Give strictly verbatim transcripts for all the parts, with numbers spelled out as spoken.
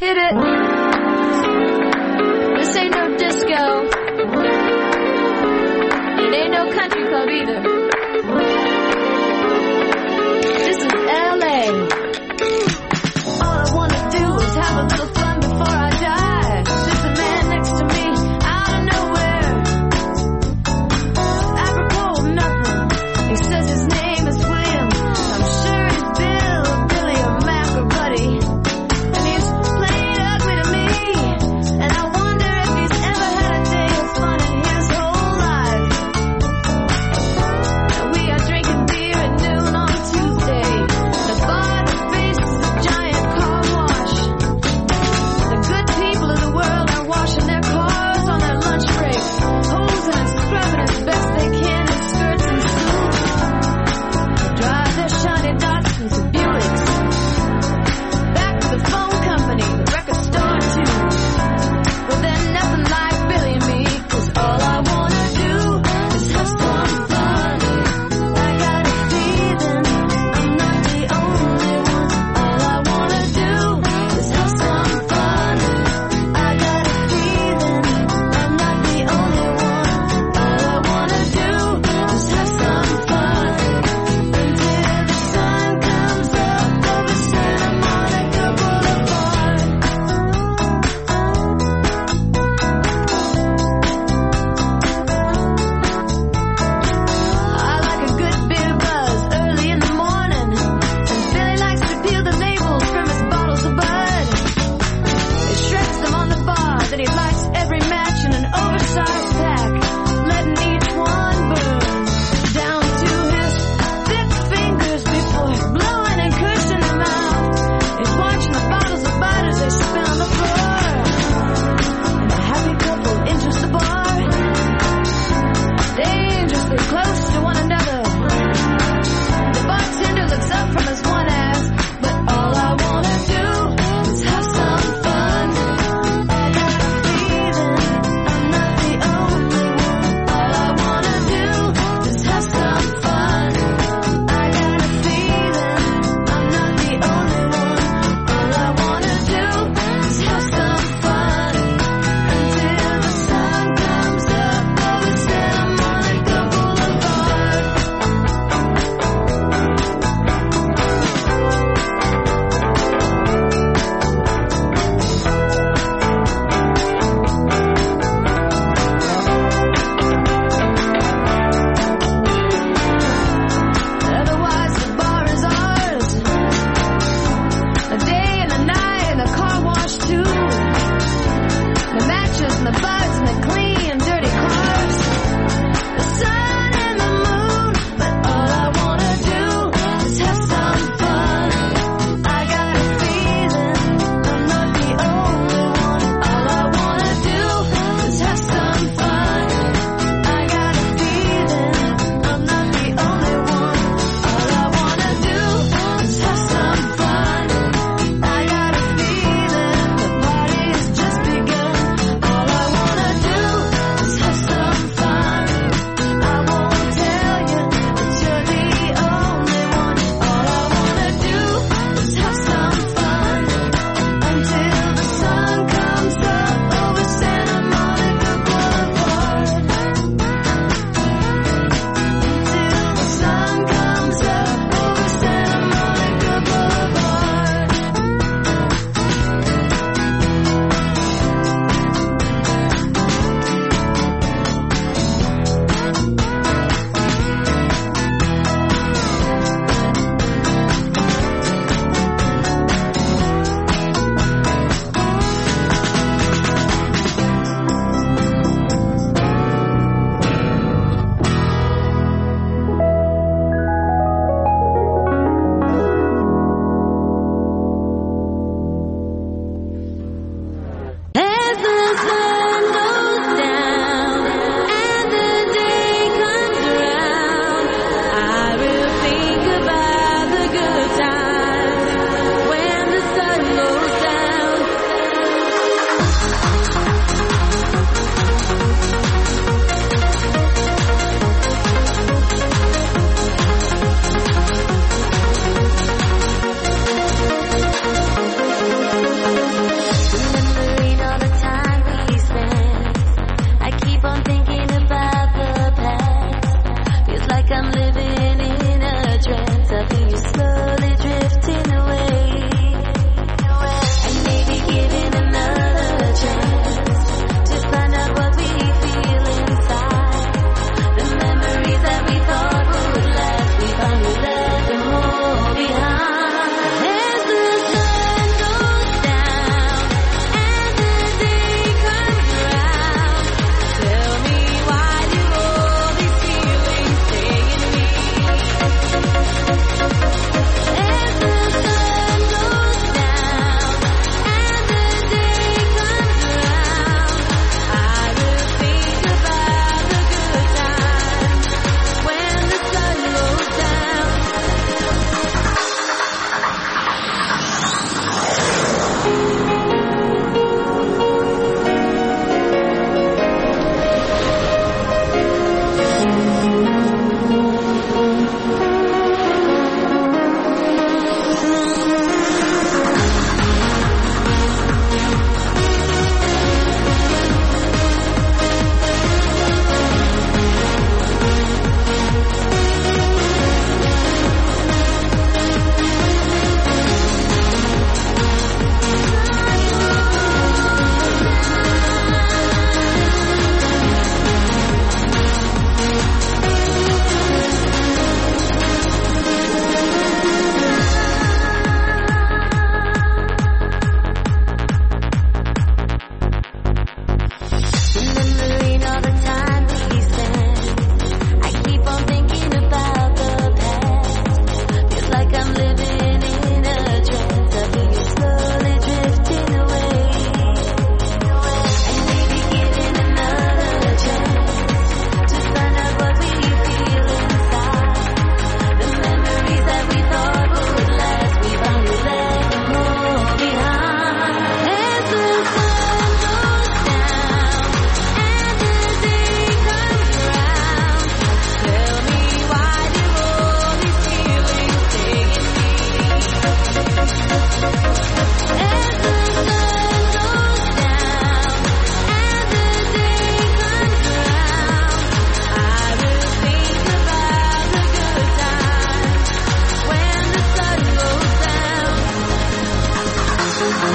Hit it. This ain't no disco. It ain't no country club either. This is L A. All I wanna do is have a little fun before I die. There's a man next to me out of nowhere. Apropos of nothing. He says his name is William. I'm sure he's Bill or Billy or Mac or Buddy. And he's played ugly to me. And I wonder if he's ever had a day of fun in his whole life. And we are drinking beer at noon on Tuesday. The bar at the base is a giant car wash.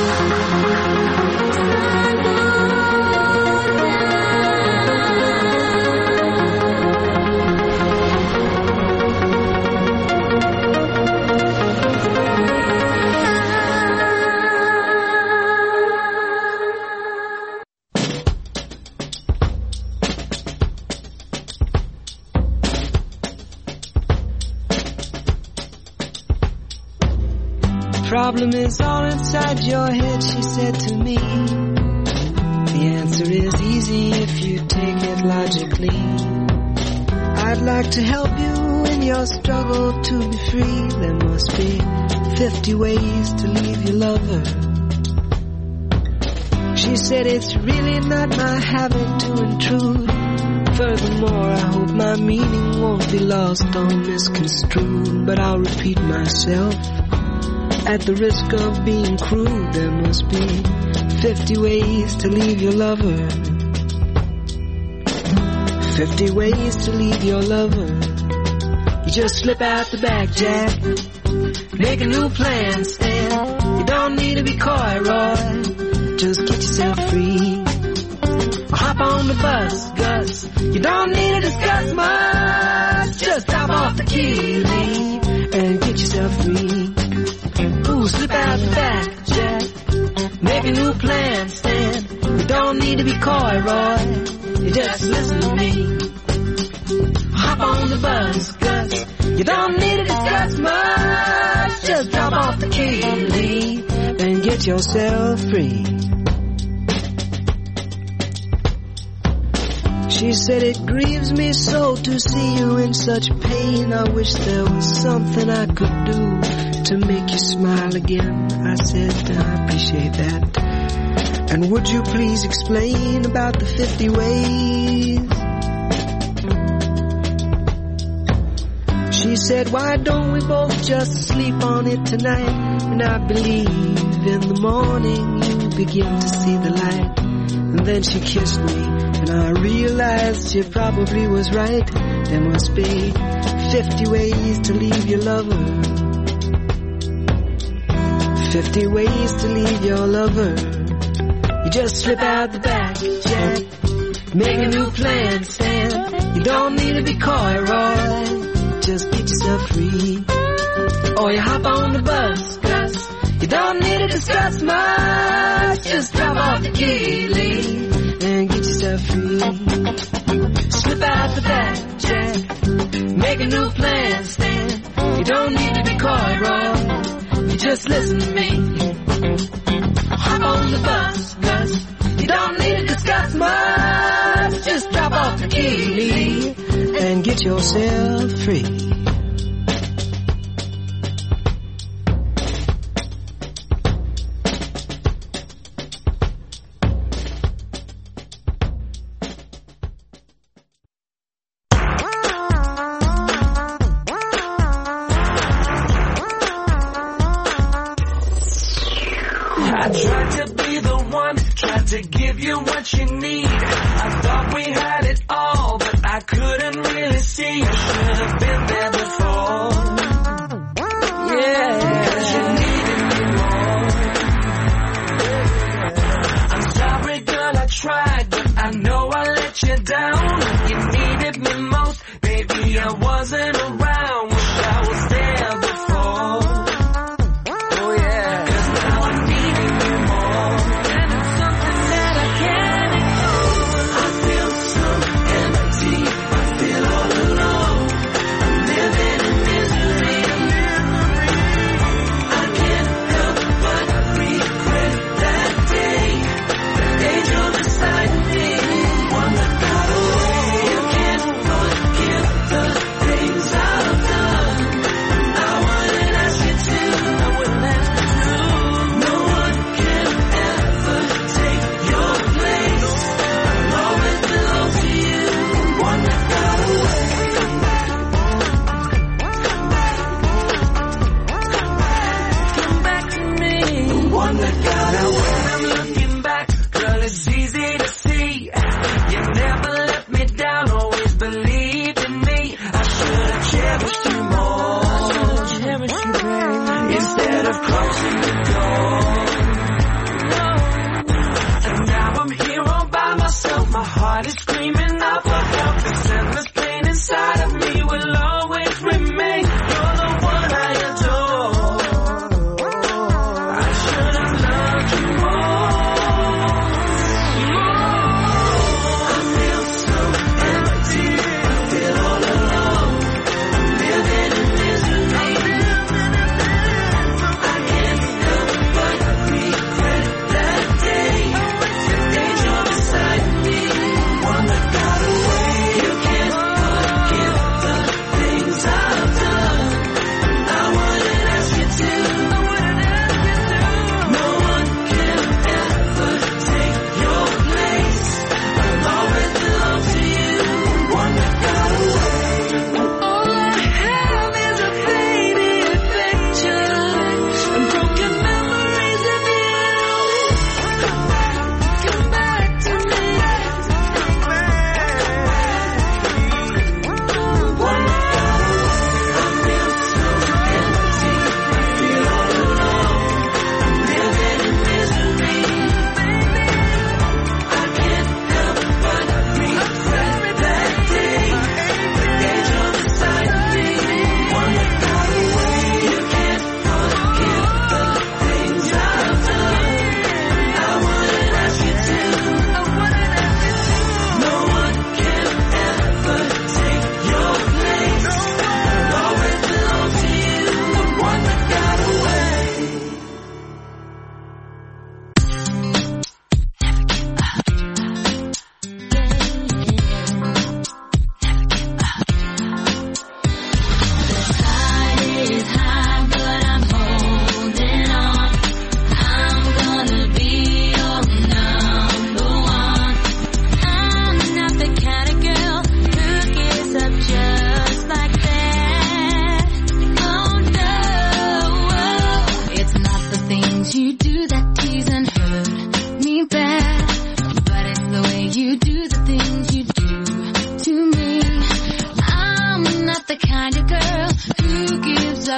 Problem is all inside your head, she said to me. The answer is easy if you take it logically. I'd like to help you in your struggle to be free. There must be fifty ways to leave your lover. She said it's really not my habit to intrude. Furthermore, I hope my meaning won't be lost or misconstrued. But I'll repeat myself. At the risk of being crude, there must be fifty ways to leave your lover. Fifty ways to leave your lover. You just slip out the back, Jack. Make a new plan, Stan. You don't need to be coy, Roy. Just get yourself free. Or hop on the bus, Gus. You don't need to discuss much. Just drop off the key, Lee, and get yourself free. Ooh, slip out the back, Jack. Make a new plan, Stan. You don't need to be coy, Roy. You just listen to me. Hop on the bus, Gus. You don't need to discuss much. Just drop off the key, Lee, and get yourself free. She said it grieves me so to see you in such pain. I wish there was something I could do to make you smile again. I said, I appreciate that. And would you please explain about the fifty ways? She said, why don't we both just sleep on it tonight? And I believe in the morning you begin to see the light. And then she kissed me, and I realized she probably was right. There must be fifty ways to leave your lover. Fifty ways to leave your lover. You just slip out the back, Jack. Make a new plan, Stan. You don't need to be coy, Roy. Just get yourself free. Or you hop on the bus, Gus. You don't need to discuss much. Just drop off the key, Lee, and get yourself free. Slip out the back, Jack. Make a new plan, Stan. You don't need to be coy, Roy. You just listen to me. Hop on the bus, Gus. You don't need to discuss much. Just drop off the key, Lee, and get yourself free. I tried to be the one, tried to give you what you need. I thought we had it all, but I couldn't really see. You should have been there before. Yeah, because you needed me more. I'm sorry, girl, I tried, but I know I let you down. When you needed me most, baby, I wasn't around. Wish I was there before. Oh yeah, because now I need you more. And it's something that I can't ignore. I feel so empty, I feel all alone. I'm living in misery.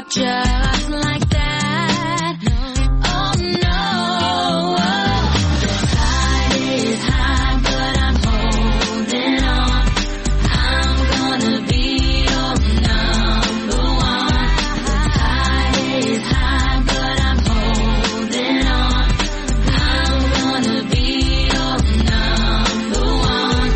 up just like that. Oh no, the tide is high, but I'm holding on. I'm gonna be your number one. The tide is high, but I'm holding on. I'm gonna be your number one.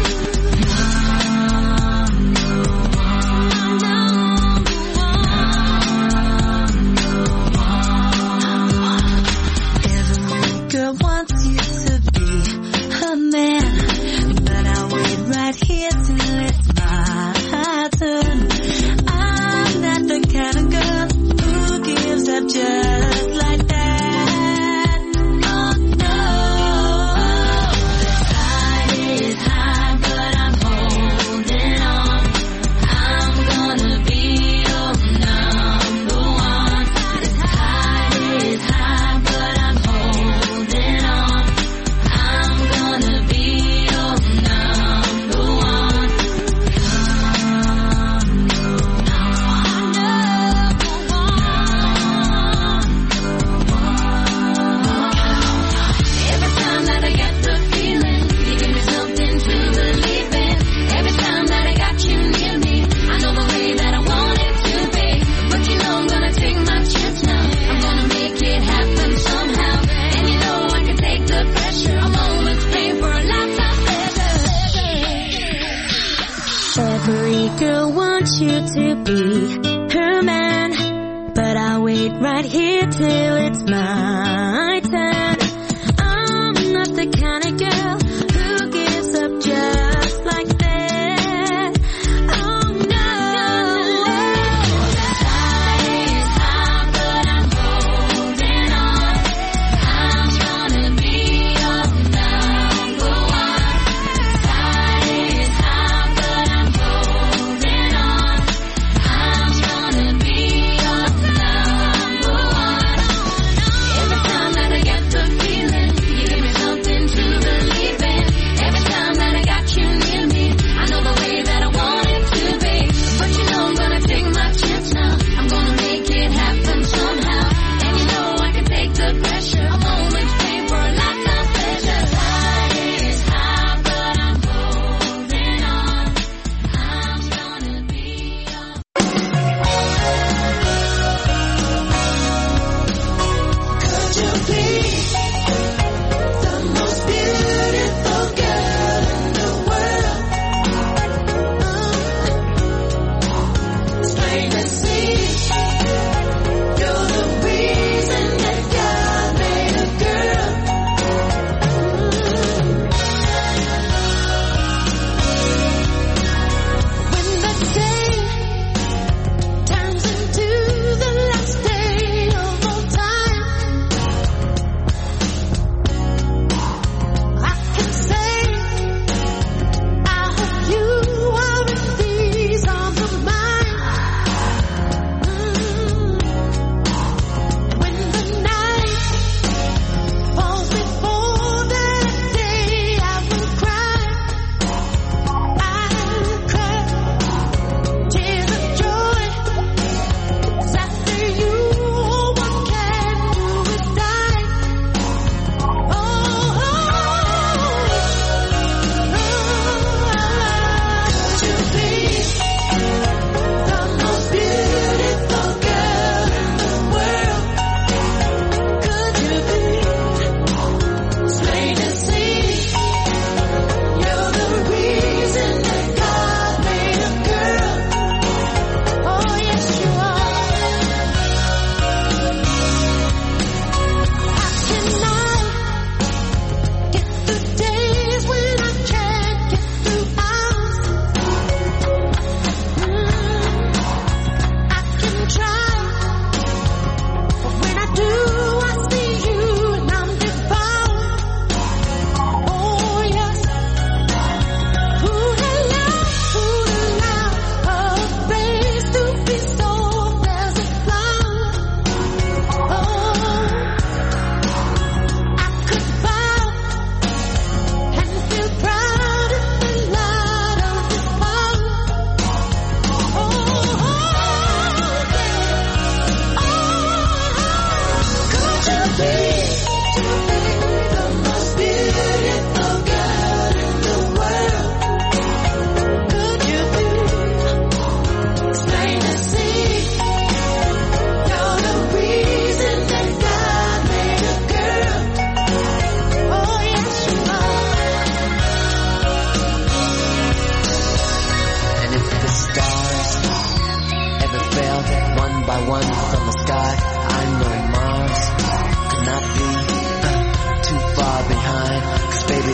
Every girl wants you to be her man, but I'll wait right here till it's my turn. I'm not the kind of girl who gives up just like that. Oh no, the tide is high, but I'm holding on. I'm gonna be your number one. The tide is high, but I'm holding on. I'm gonna be your number one. Every time that I get the feeling, you give me something to believe in. Every time that I got you near me, I know the way that I want it to be. But you know I'm gonna take my chance now. I'm gonna make it happen somehow. And you know I can take the pressure. A moment's pain for a lifetime pleasure. Every girl wants you to be her man, but I'll wait right here till it's my turn. I'm not the kind of girl who gives up just like that. Oh no, the tide is high, but I'm holding on. I'm gonna be your number one. The tide is high, but I'm holding on. I'm gonna be your number one.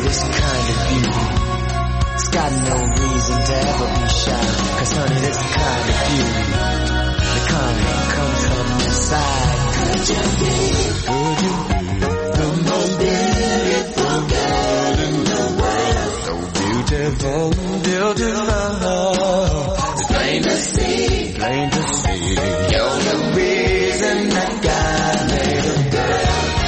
this kind of beauty, it's got no reason to ever be shy. Cause honey, this kind of beauty, the kind that comes from inside. Could you be, could you be the most beautiful girl in the world? So beautiful, beautiful. It's plain to see, plain to see. You're the reason that God made a girl.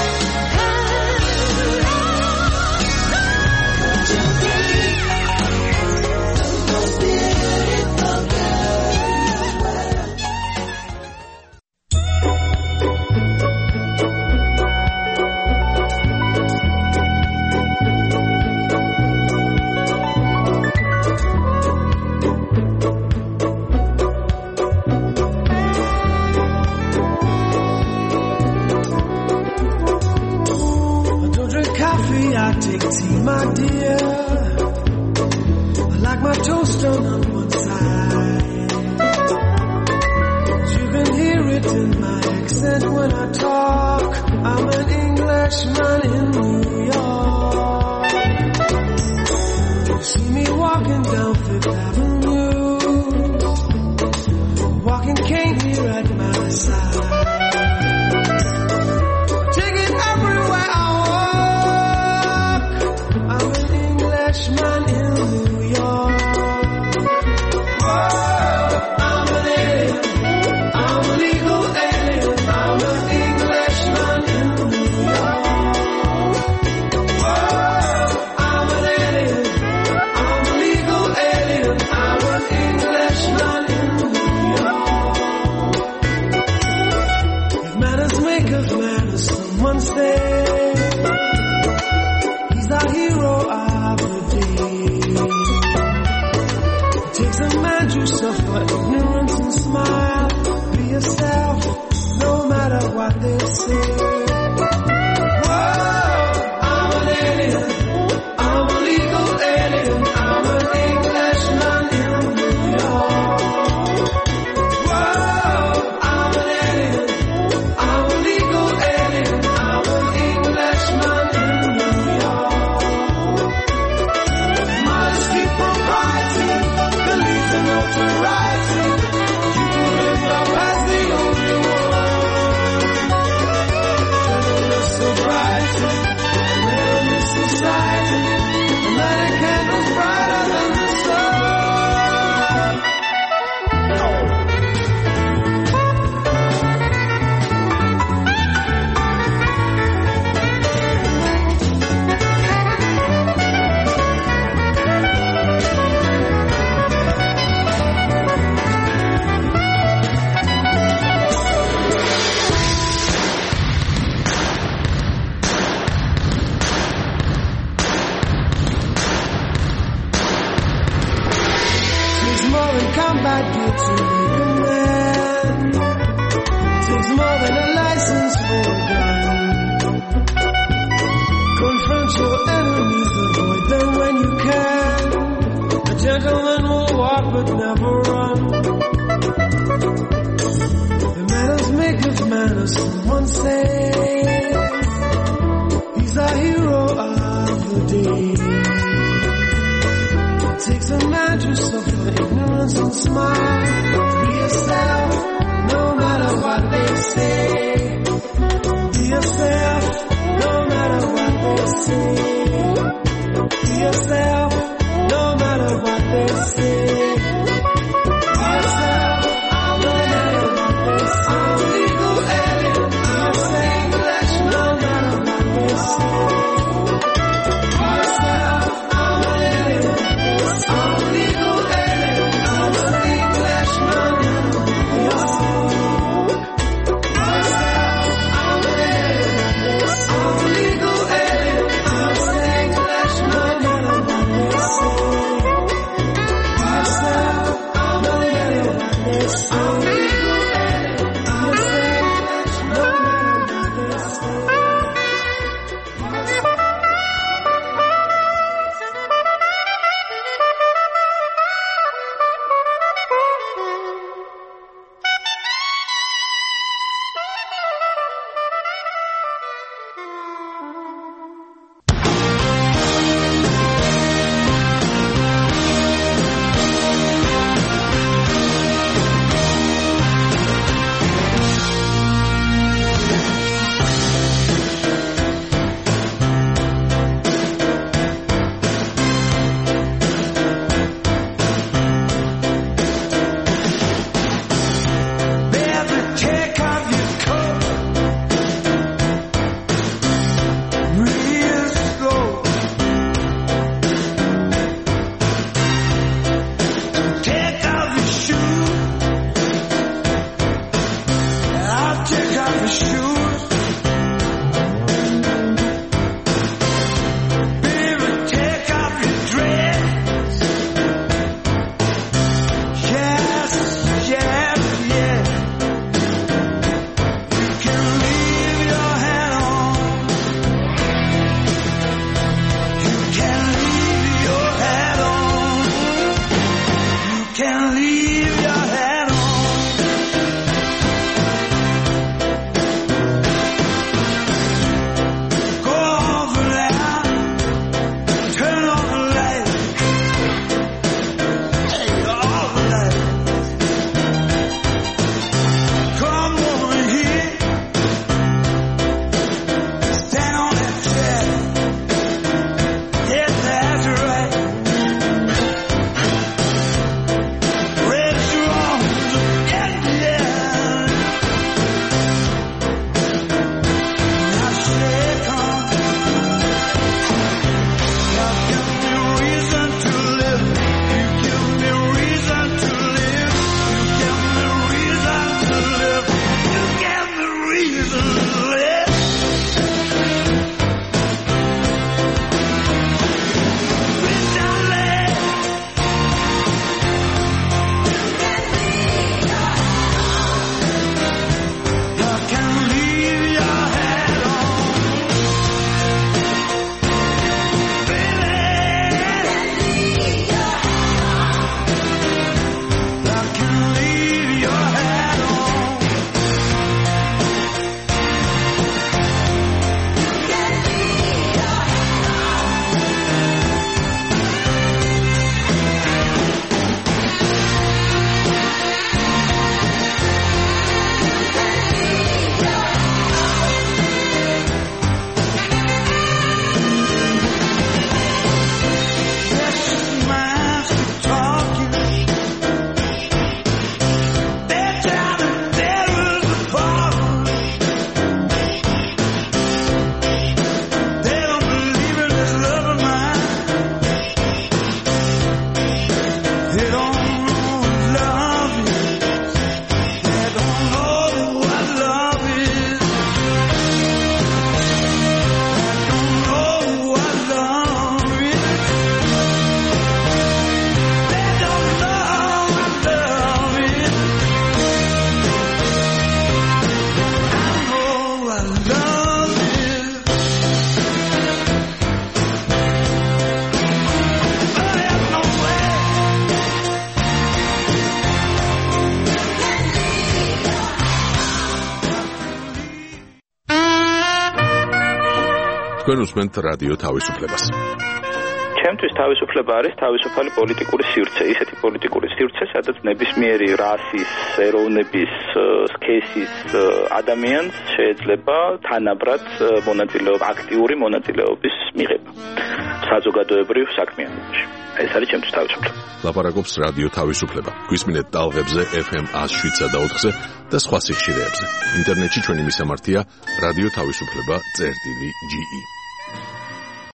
My dear, I like my toast on one side. You can hear it in my accent when I talk. I'm an Englishman in New York. You see me walking down Fifth Avenue, walking cane here at my side. Take it everywhere I man in New York. Whoa, I'm an alien, I'm a legal alien, I'm an Englishman in New York. Whoa, I'm an alien, I'm a legal alien, I'm an Englishman in New York. If manners make us manners, someone say he's our hero. You suffer ignorance and smile. Be yourself, no matter what they say. Whoa, I'm an alien, I'm a legal alien, I'm an Englishman in New York. Whoa, I'm an alien, I'm a legal alien, I'm an Englishman in New York. Modesty, propriety, belief in notoriety, you can live up as the only one. Gentleness, sobriety, rare in this society, and lighting candles brighter than the sun. Combat gear to make a man. Takes more than a license for a gun. Confront your enemies, avoid them when you can. A gentleman will walk but never run. The manners make us manners, someone say. He's our hero of the day. It takes a man to suffer ignorance and smile. Be yourself, no matter what they say. Be yourself, no matter what they say. Be yourself, no matter what they say. Be yourself, no matter what they say. I'm a legal alien, I'm a English, no matter what they say. Be yourself, I'm an alien, I'm a legal alien, I'm an Englishman in New York. თქვენ უსმენთ რადიო თავისუფლებას. ჩემთვის თავისუფლება არის თავისუფალი პოლიტიკური სივრცე, ისეთი პოლიტიკური სივრცე, სადაც ნებისმიერი რასის, ეროვნების, სქესის ადამიანს შეიძლება თანაბრად მონაწილეობა, აქტიური მონაწილეობის მიღება საზოგადოებრივ საქმიანობაში. ეს არის ჩემთვის თავისუფლება. ლაპარაკობს რადიო თავისუფლება. გვისმინეთ ტალღებზე ეფ ემ one oh seven point four-ზე და სხვა სიხშირეებზე. ინტერნეტში ჩვენი მისამართია რადიო თავისუფლება წერტილი ჯი ი.